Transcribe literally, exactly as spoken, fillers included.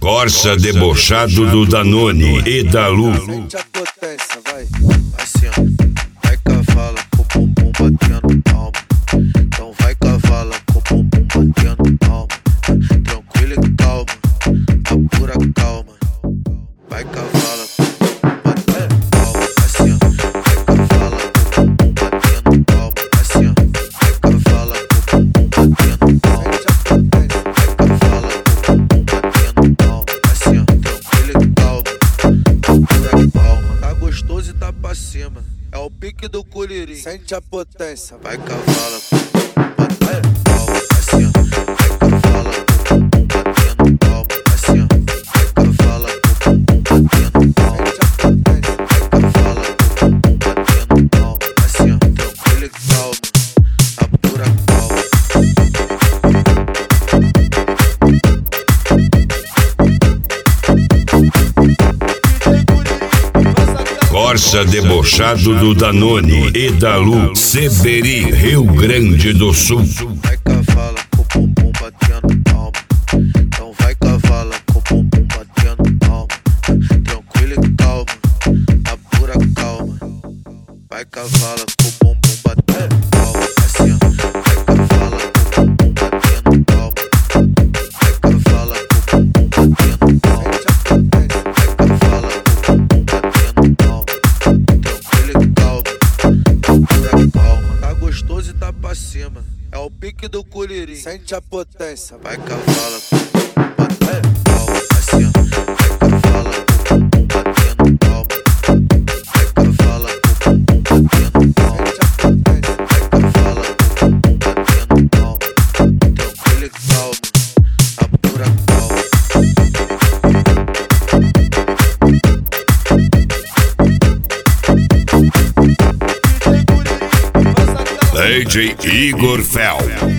Corsa debochado do Danone e da Lu. Sente a potência, vai. Assim, ó. Vai cavala com o bumbum batendo palma. Então vai cavala com o bumbum batendo palma. Tranquilo e calma, na pura calma. Vai cavala com o bumbum batendo palma. Assim, ó. Vai cavala com o bumbum batendo palma. Assim, ó. Vai cavala com o bumbum batendo palma. Sente a potência. Vai cavala com o bumbum batendo palma. Assim, ó. Tranquilo e calma, na pura calma. Tá gostoso e tá pra cima. É o pique do curirim. Sente a potência. Vai cavala com o bumbum batendo palma. Assim, ó. Vai cavala com o bumbum batendo palma. Assim, ó. Vai cavala com o bumbum batendo palma. Sente a potência. Vai cavala com o bumbum batendo palma. Assim, ó. Tranquilo e calma, na pura calma. Corsa debochado do Danone e da Lu. Seberi, Rio Grande do Sul. Vai cavala com o bumbum batendo palma. Então vai cavala com o bumbum batendo palma. Tranquilo e calma, na pura calma. Vai cavala com o bumbum batendo palma. Assim, ó. Vai cavala com o bumbum batendo palma. Vai cavala com o bumbum batendo palma. Sente a potência. Vai cavala com o bumbum batendo palma. Tranquilo e calma, na pura calma. Tá gostoso e tá pra cima. É o pique do curirim. Sente a potência. Vai cavala com o bumbum batendo palma. Assim, ó. Vai cavala com o bumbum batendo palma. Vai cavala com o bumbum batendo palma. Sente a potência. Vai cavala com o bumbum batendo palma. Tranquilo e calma, na pura calma. D J Igor Fel.